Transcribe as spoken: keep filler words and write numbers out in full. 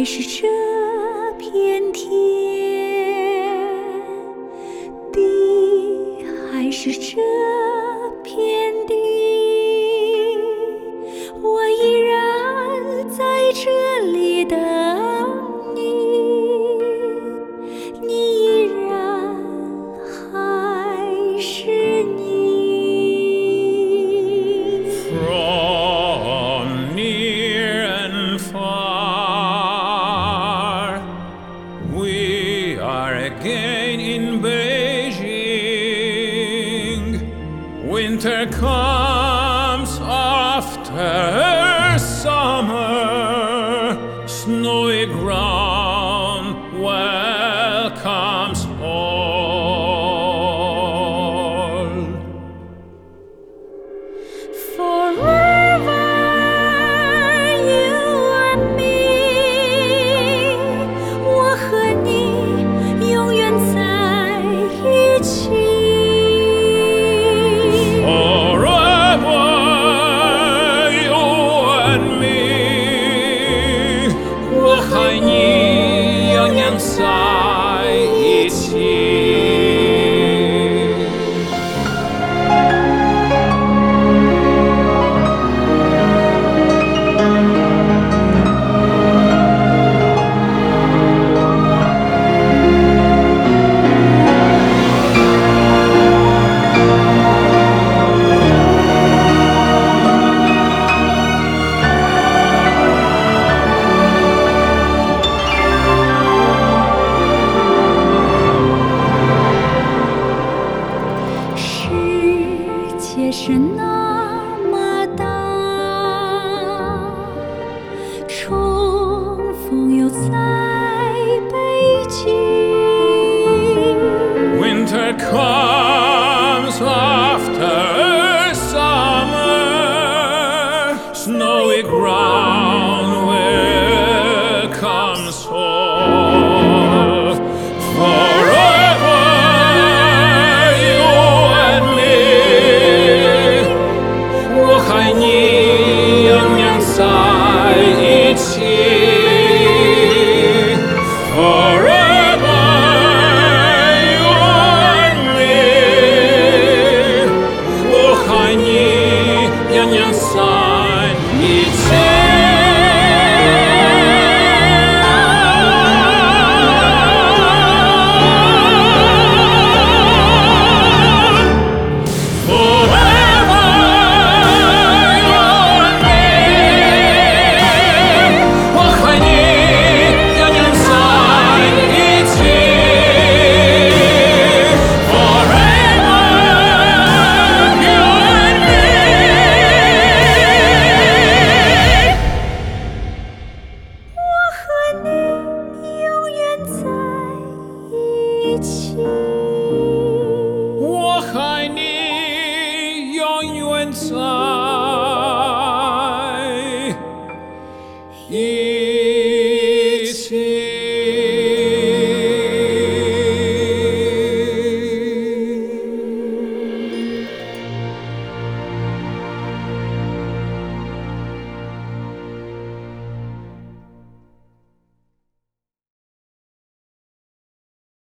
是这片天，地还是这片地，我依然在这里等你，你依然还是你。 From near and far, we are again in Beijing. Winter comes after summer, snowy ground welcomes all. Forever you and me， 我和你永远在一起。 Forever you and me， 我和你永远在一起。 世界是那么大，重逢又在北京。 Winter comes after summer, snowy ground welcomes all. Forever you and me， 我和你永远在一起。Forever you and me， 我和你永远在一起。Forever you and me， 我和你永远在一起。Forever you and me， 我和你永远在一起。